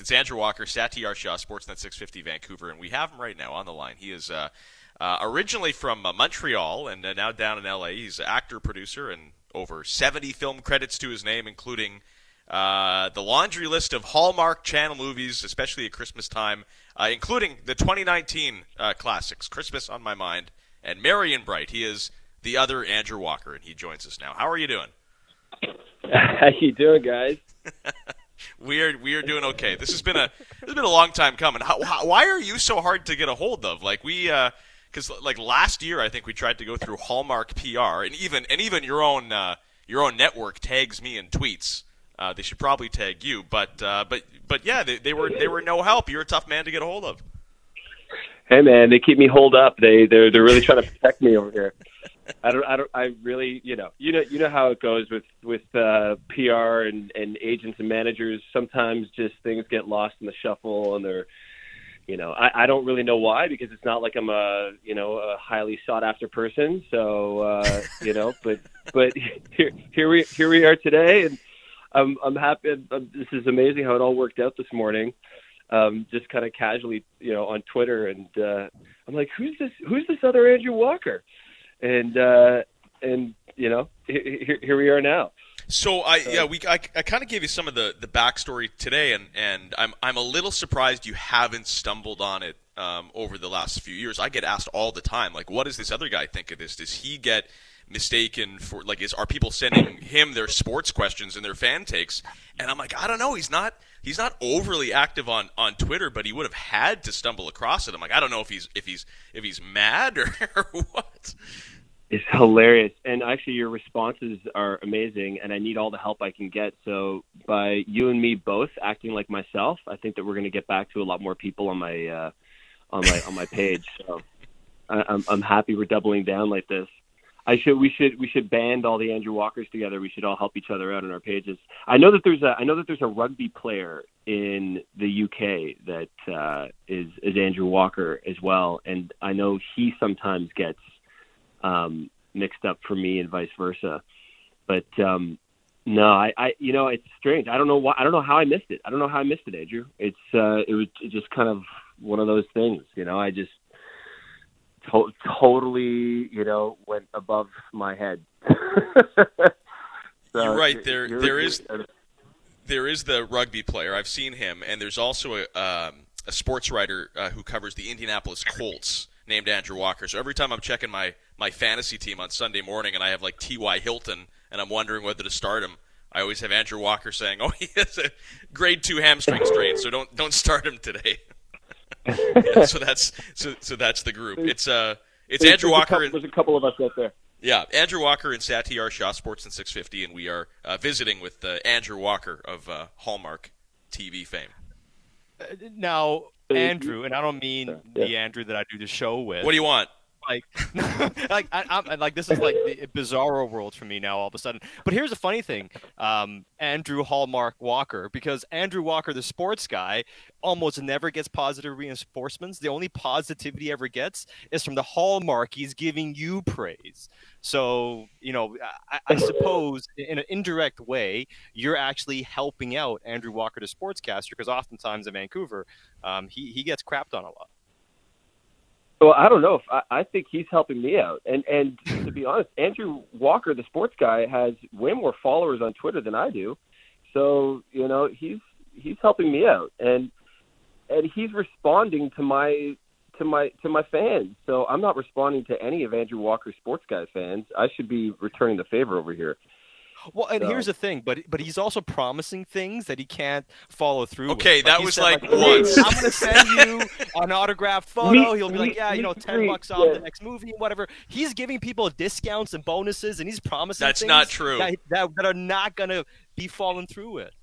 It's Andrew Walker, Satyar Shah, Sportsnet 650 Vancouver, and we have him right now on the line. He is originally from Montreal and now down in LA. He's an actor, producer, and over 70 film credits to his name, including the laundry list of Hallmark Channel movies, especially at Christmas time, including the 2019 classics, Christmas on My Mind and Merry and Bright. He is the other Andrew Walker, and he joins us now. How are you doing? How you doing, guys? We are doing okay. This has been a long time coming. Why are you so hard to get a hold of? Like because like last year, I think we tried to go through Hallmark PR, and even your own network tags me in tweets. They should probably tag you, but yeah, they were no help. You're a tough man to get a hold of. Hey, man, they keep me holed up. They're really trying to protect me over here. I really, you know how it goes with PR and agents and managers. Sometimes just things get lost in the shuffle, and they're, I don't really know why, because it's not like I'm a highly sought after person. So, but here we are today, and I'm happy. This is amazing how it all worked out this morning. Just kind of casually, on Twitter, and I'm like, who's this other Andrew Walker? And here we are now. So I kind of gave you some of the backstory today, and I'm a little surprised you haven't stumbled on it over the last few years. I get asked all the time, like, what does this other guy think of this? Does he get mistaken for, like, are people sending him their sports questions and their fan takes? And I'm like, I don't know. He's not overly active on Twitter, but he would have had to stumble across it. I'm like, I don't know if he's mad or what. It's hilarious. And actually, your responses are amazing, and I need all the help I can get. So by you and me both acting like myself, I think that we're going to get back to a lot more people on my page. So I'm happy we're doubling down like this. We should band all the Andrew Walkers together. We should all help each other out on our pages. I know that there's a rugby player in the UK that is Andrew Walker as well, and I know he sometimes gets mixed up for me and vice versa. But no, I it's strange. I don't know why. I don't know how I missed it. I don't know how I missed it, Andrew. It was just kind of one of those things. I just totally went above my head. So, you're right. There is the rugby player. I've seen him, and there's also a sports writer who covers the Indianapolis Colts named Andrew Walker. So every time I'm checking my fantasy team on Sunday morning and I have like T.Y. Hilton and I'm wondering whether to start him, I always have Andrew Walker saying, "Oh, he has a grade 2 hamstring strain, so don't start him today." Yeah, so that's the group. It's Andrew Walker. There's a couple of us out there. Yeah, Andrew Walker and Satyar Shah, Sportsnet 650, and we are visiting with Andrew Walker of Hallmark TV fame. Now, Andrew, and I don't mean the Andrew that I do the show with. What do you want? I'm like, this is like the bizarro world for me now all of a sudden. But here's the funny thing, Andrew Hallmark Walker, because Andrew Walker, the sports guy, almost never gets positive reinforcements. The only positivity he ever gets is from the Hallmarkies giving you praise. So, I suppose in an indirect way, you're actually helping out Andrew Walker, the sportscaster, because oftentimes in Vancouver, he gets crapped on a lot. Well, I don't know if I think he's helping me out, and to be honest, Andrew Walker, the sports guy, has way more followers on Twitter than I do, so he's helping me out, and he's responding to my fans. So I'm not responding to any of Andrew Walker's sports guy fans. I should be returning the favor over here. Well, and here's the thing, but he's also promising things that he can't follow through with. Okay, that was like once. I'm going to send you an autographed photo. He'll be like, yeah, $10 off the next movie, whatever. He's giving people discounts and bonuses, and he's promising That's things not true. that are not going to be following through with.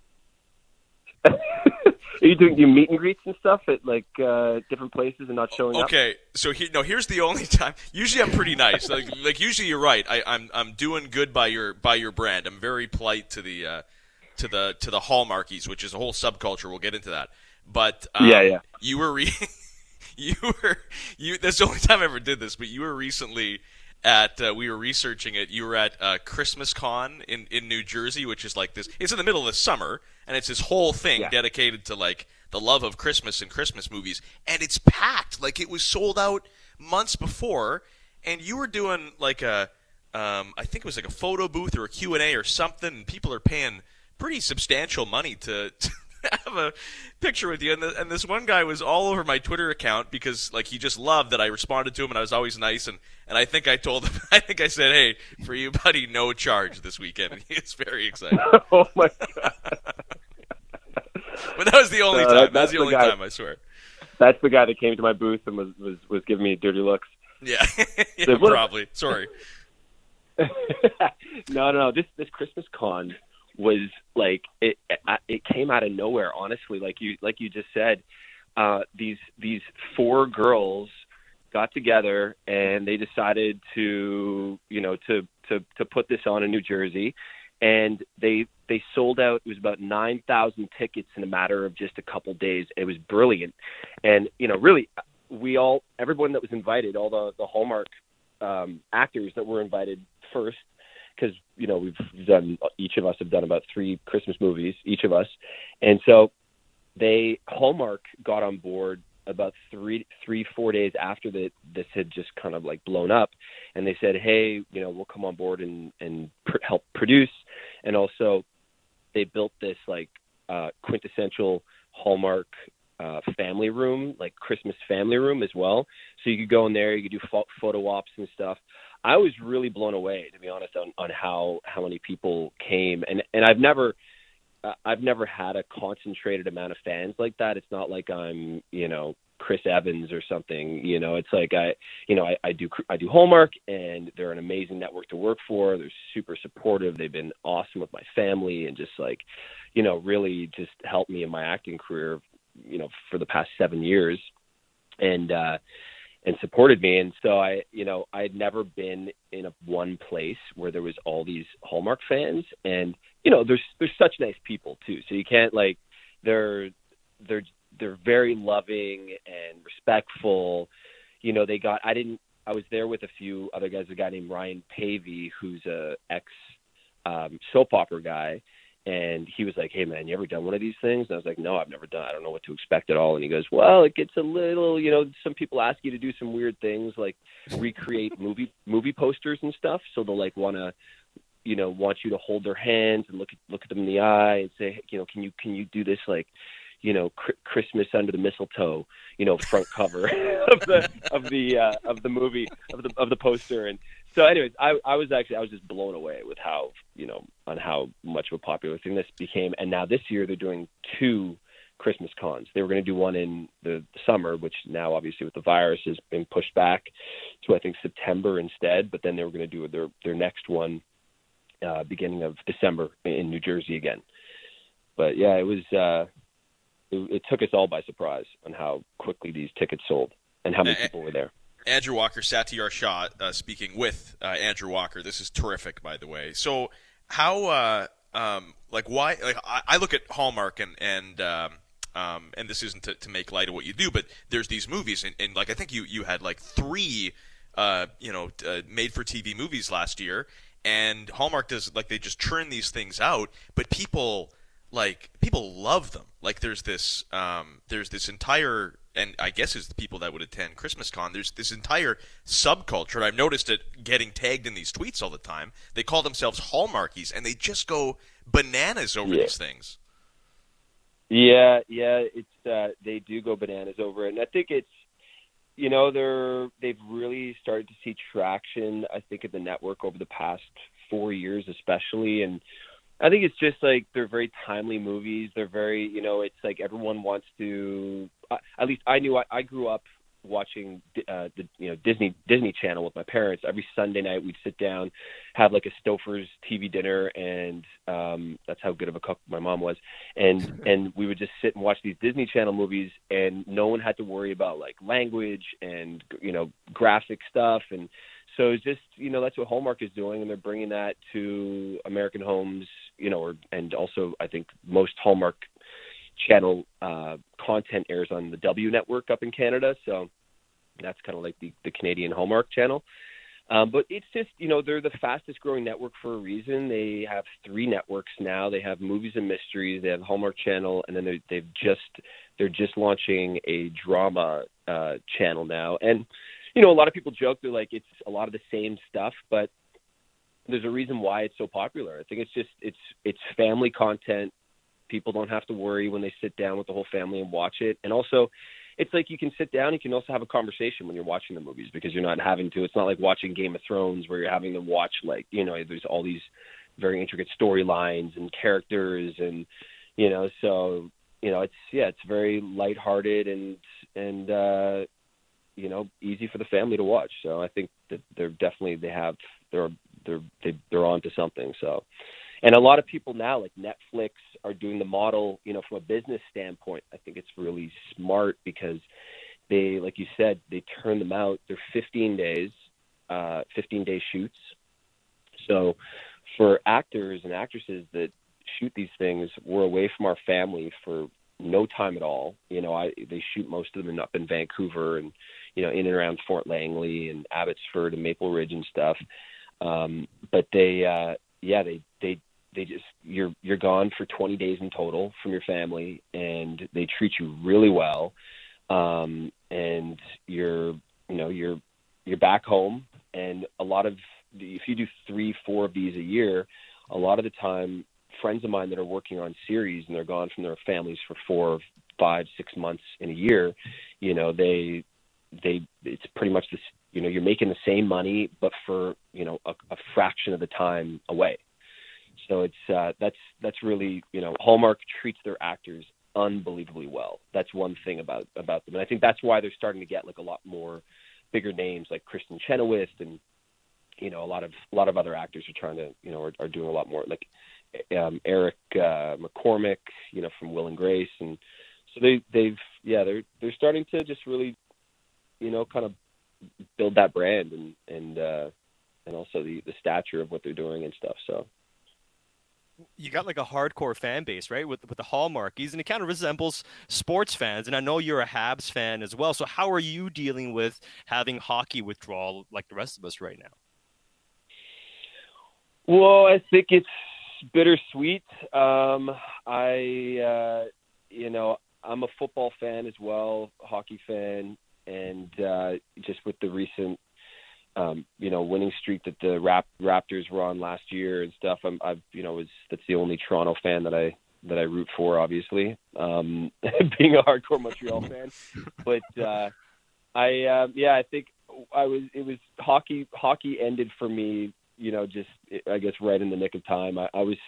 Are you doing your meet and greets and stuff at like different places and not showing up? Okay, so here's the only time. Usually I'm pretty nice. Like usually you're right. I'm doing good by your brand. I'm very polite to the Hallmarkies, which is a whole subculture. We'll get into that. But yeah. You were that's the only time I ever did this. But you were recently at we were researching it. You were at Christmas Con in New Jersey, which is like this. It's in the middle of the summer. and it's this whole thing Yeah. dedicated to like the love of Christmas and Christmas movies, and it's packed. Like it was sold out months before, and you were doing like a, I think it was like a photo booth or a Q&A or something, and people are paying pretty substantial money to have a picture with you. And this one guy was all over my Twitter account because like he just loved that I responded to him and I was always nice. And I think I told him, I think I said, hey, for you, buddy, no charge this weekend. And he was very excited. Oh my God. But that was the only time. That was the only time, I swear. That's the guy that came to my booth and was giving me dirty looks. Yeah, yeah, probably. Sorry. No. This Christmas con was like it came out of nowhere. Honestly, like you just said, these four girls got together and they decided to put this on in New Jersey, and they sold out. It was about 9,000 tickets in a matter of just a couple days. It was brilliant, and really, everyone that was invited, all the Hallmark actors that were invited first, because each of us have done about 3 Christmas movies, each of us, and so Hallmark got on board about 4 days after this had just kind of like blown up, and they said, hey, we'll come on board and help produce, and also they built this like quintessential Hallmark family room, like Christmas family room as well. So you could go in there, you could do photo ops and stuff. I was really blown away, to be honest, on how many people came, and I've never had a concentrated amount of fans like that. It's not like I'm Chris Evans or something. It's like I do Hallmark, and they're an amazing network to work for. They're super supportive. They've been awesome with my family, and just like really just helped me in my acting career for the past 7 years, and supported me. And so I had never been in one place where there was all these Hallmark fans, and there's such nice people too. So you can't like, they're very loving and respectful. I was there with a few other guys, a guy named Ryan Pavey, who's a ex soap opera guy. And he was like, hey, man, you ever done one of these things? And I was like, no, I've never done it. I don't know what to expect at all. And he goes, well, it gets a little, some people ask you to do some weird things, like recreate movie posters and stuff. So they'll like want you to hold their hands and look at them in the eye and say, can you do this, like, Christmas under the mistletoe, front cover of the movie, of the poster. And so anyways, I was just blown away with how, on how much of a popular thing this became. And now this year they're doing 2 Christmas cons. They were going to do one in the summer, which now obviously with the virus has been pushed back to, I think, September instead. But then they were going to do their next one beginning of December in New Jersey again. But yeah, it was, it took us all by surprise on how quickly these tickets sold and how many people were there. Andrew Walker, Satyar Shah, speaking with Andrew Walker. This is terrific, by the way. So how, why, I look at Hallmark and this isn't to make light of what you do, but there's these movies, and like I think you had like 3, made for TV movies last year, and Hallmark does, like, they just churn these things out, but people love them. Like there's this entire, and I guess it's the people that would attend Christmas Con, there's this entire subculture, and I've noticed it getting tagged in these tweets all the time. They call themselves Hallmarkies, and they just go bananas over these things. Yeah, it's they do go bananas over it, and I think it's, they've really started to see traction, I think, at the network over the past 4 years especially, and I think it's just like they're very timely movies. They're very, it's like everyone wants to. At least I grew up watching the Disney Channel with my parents. Every Sunday night we'd sit down, have like a Stouffer's TV dinner, and that's how good of a cook my mom was. And we would just sit and watch these Disney Channel movies, and no one had to worry about like language and graphic stuff. And so it's just, that's what Hallmark is doing, and they're bringing that to American homes, and also I think most Hallmark Channel content airs on the W Network up in Canada, so that's kind of like the Canadian Hallmark Channel. But it's just, they're the fastest growing network for a reason. They have 3 networks now. They have Movies and Mysteries, they have Hallmark Channel, and then they're just launching a drama channel now. And a lot of people joke, they're like, it's a lot of the same stuff, but there's a reason why it's so popular. I think it's just it's family content. People don't have to worry when they sit down with the whole family and watch it. And also, it's like you can sit down, you can also have a conversation when you're watching the movies, because you're not having to. It's not like watching Game of Thrones where you're having to watch, like, there's all these very intricate storylines and characters, and so it's very lighthearted and easy for the family to watch. So I think that they're onto something. So, and a lot of people now, like Netflix, are doing the model, from a business standpoint. I think it's really smart because they, like you said, they turn them out. They're 15 day shoots. So for actors and actresses that shoot these things, we're away from our family for no time at all. They shoot most of them up in Vancouver and, in and around Fort Langley and Abbotsford and Maple Ridge and stuff. But they just, you're gone for 20 days in total from your family, and they treat you really well. And you're back home. And if you do 3-4 of these a year, a lot of the time, friends of mine that are working on series and they're gone from their families for 4, 5, 6 months in a year, it's pretty much this, you're making the same money, but for, a fraction of the time away. So it's, that's really, Hallmark treats their actors unbelievably well. That's one thing about them. And I think that's why they're starting to get like a lot more bigger names like Kristen Chenoweth, and, a lot of other actors are trying to, are doing a lot more, like Eric McCormick, from Will and Grace. And so they're starting to just really, kind of build that brand and also the stature of what they're doing and stuff. So you got like a hardcore fan base, right? With the Hallmarkies, and it kind of resembles sports fans. And I know you're a Habs fan as well. So how are you dealing with having hockey withdrawal like the rest of us right now? Well, I think it's bittersweet. I'm a football fan as well, hockey fan, and just with the recent, winning streak that the Raptors were on last year and stuff, that's the only Toronto fan that I root for, obviously, being a hardcore Montreal fan. But I think it was hockey ended for me, just, I guess, right in the nick of time.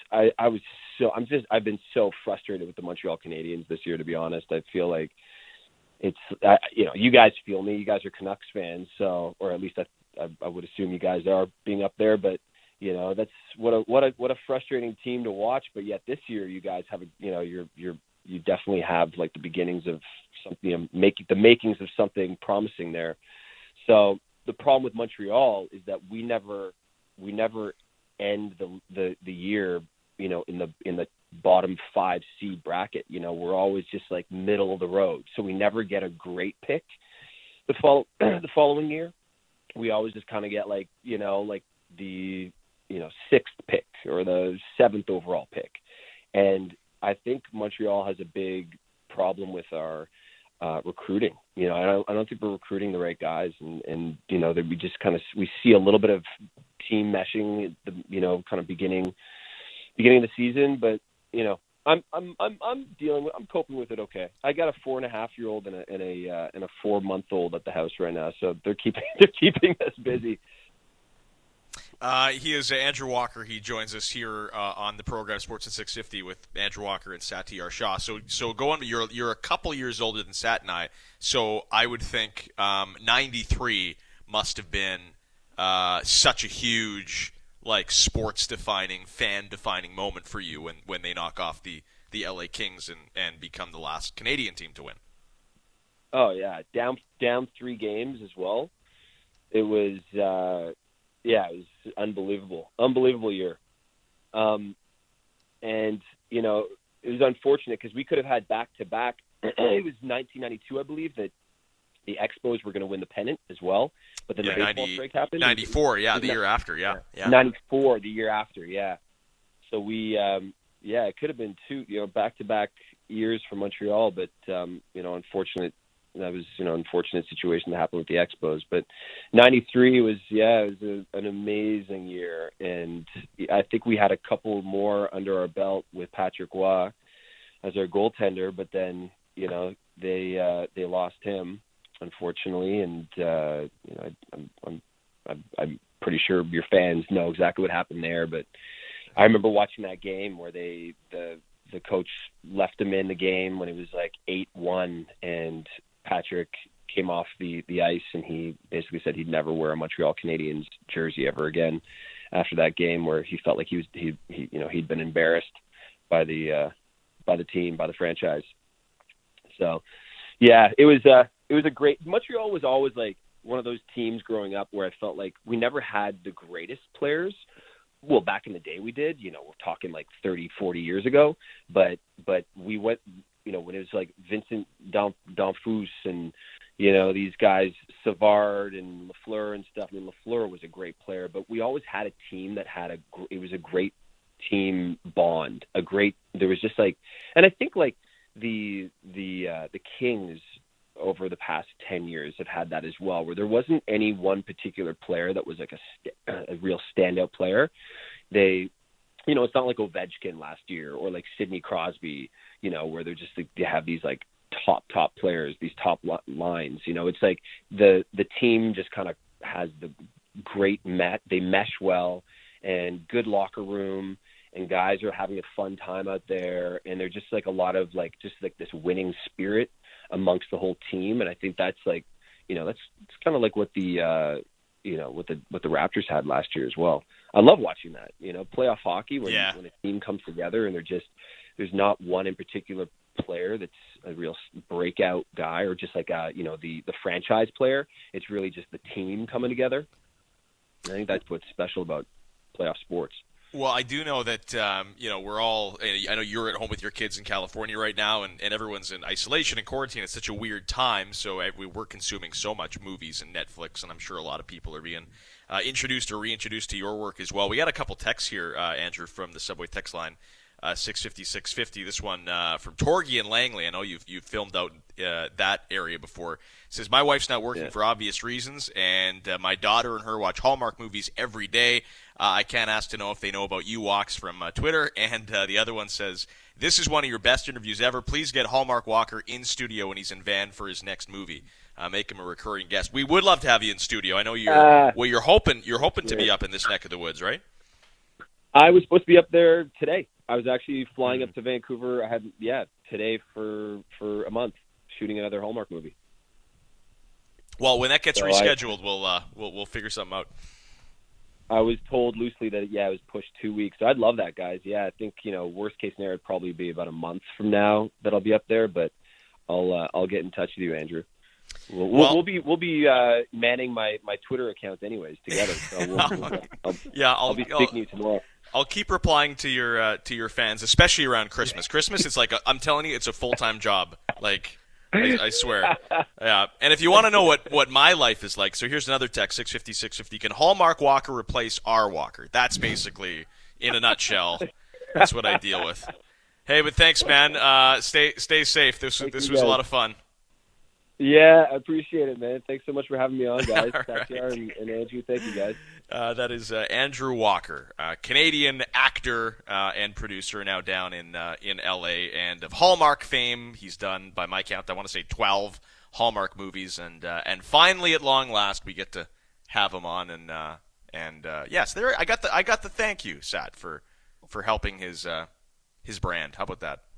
I've been so frustrated with the Montreal Canadiens this year, to be honest. I feel like it's, you guys feel me. You guys are Canucks fans, so, or at least I would assume you guys are, being up there. But that's what a frustrating team to watch. But yet this year, you guys have you definitely have like the beginnings of something, the makings of something promising there. So the problem with Montreal is that we never end the year, in the bottom 5 seed bracket. We're always just like middle of the road. So we never get a great pick the following year. We always just kind of get like the 6th pick or the 7th overall pick. And I think Montreal has a big problem with our recruiting. I don't think we're recruiting the right guys, and that we just we see a little bit of team meshing at the kind of beginning of the season. But I'm coping with it okay. I got a 4.5-year-old and a 4-month-old at the house right now, so they're keeping us busy. He is Andrew Walker. He joins us here on the program Sports at 650 with Andrew Walker and Satyar Shah. So go on. You're a couple years older than Sat and I. So I would think 93 must have been such a huge, like, sports-defining, fan-defining moment for you when they knock off the LA Kings and become the last Canadian team to win. Oh yeah, down 3 games as well. It was. It was unbelievable year. And, it was unfortunate because we could have had back-to-back. It was 1992, I believe, that, the Expos were going to win the pennant as well, but then the baseball strike happened. 94, the year after, yeah. 94, the year after, yeah. So we, it could have been two, back-to-back years for Montreal, but unfortunate. That was, unfortunate situation that happened with the Expos. But 93 was an amazing year, and I think we had a couple more under our belt with Patrick Roy as our goaltender, but then they lost him, unfortunately, and I'm pretty sure your fans know exactly what happened there. But I remember watching that game where the coach left him in the game when it was like 8-1, and Patrick came off the ice, and he basically said he'd never wear a Montreal Canadiens jersey ever again after that game, where he felt like he'd been embarrassed by the team, by the franchise. So, yeah, it was a great. Montreal was always like one of those teams growing up where I felt like we never had the greatest players. Well, back in the day we did, we're talking like 30, 40 years ago, but we went, when it was like Vincent D'Anfous and, these guys, Savard and Lafleur and stuff. I mean, Lafleur was a great player, but we always had a team that had it was a great team bond, there was just like, and I think like the Kings over the past 10 years have had that as well, where there wasn't any one particular player that was like a real standout player. They, it's not like Ovechkin last year or like Sidney Crosby, where they're just, they have these like top players, these top lines, it's like the team just kind of has the great they mesh well, and good locker room, and guys are having a fun time out there, and they're just like a lot of like just like this winning spirit amongst the whole team. And I think that's like, it's kind of like what the what the Raptors had last year as well. I love watching that, playoff hockey when a team comes together and there's not one in particular player that's a real breakout guy or just like the franchise player. It's really just the team coming together. I think that's what's special about playoff sports. Well, I do know that, we're all, I know you're at home with your kids in California right now, and everyone's in isolation and quarantine. It's such a weird time, so we're consuming so much movies and Netflix, and I'm sure a lot of people are being introduced or reintroduced to your work as well. We got a couple texts here, Andrew, from the Subway text line, 650-650. This one from Torgy and Langley. I know you've filmed out that area before. It says, my wife's not working for obvious reasons, and my daughter and her watch Hallmark movies every day. I can't ask to know if they know about Ewoks from Twitter. And the other one says, this is one of your best interviews ever. Please get Hallmark Walker in studio when he's in Van for his next movie. Make him a recurring guest. We would love to have you in studio. I know you're hoping to be up in this neck of the woods, right? I was supposed to be up there today. I was actually flying up to Vancouver. I had today for a month shooting another Hallmark movie. Well, when that gets rescheduled, we'll figure something out. I was told loosely that it was pushed 2 weeks. So I'd love that, guys. Yeah, I think worst case scenario it'd probably be about a month from now that I'll be up there. But I'll get in touch with you, Andrew. We'll be manning my Twitter accounts anyways together. So I'll be speaking to you tomorrow. I'll keep replying to your fans, especially around Christmas. Christmas, it's like I'm telling you, it's a full-time job. Like I swear. Yeah. And if you want to know what my life is like, so here's another text, 650-650. Can Hallmark Walker replace our Walker? That's basically, in a nutshell, that's what I deal with. Hey, but thanks, man. Stay safe. This was a lot of fun. Yeah, I appreciate it, man. Thanks so much for having me on, guys. Right. and Andrew, thank you, guys. That is Andrew Walker, Canadian actor and producer, now down in L.A. And of Hallmark fame, he's done, by my count, I want to say 12 Hallmark movies, and finally, at long last, we get to have him on. And yes, there I got the thank you, Sat, for helping his brand. How about that?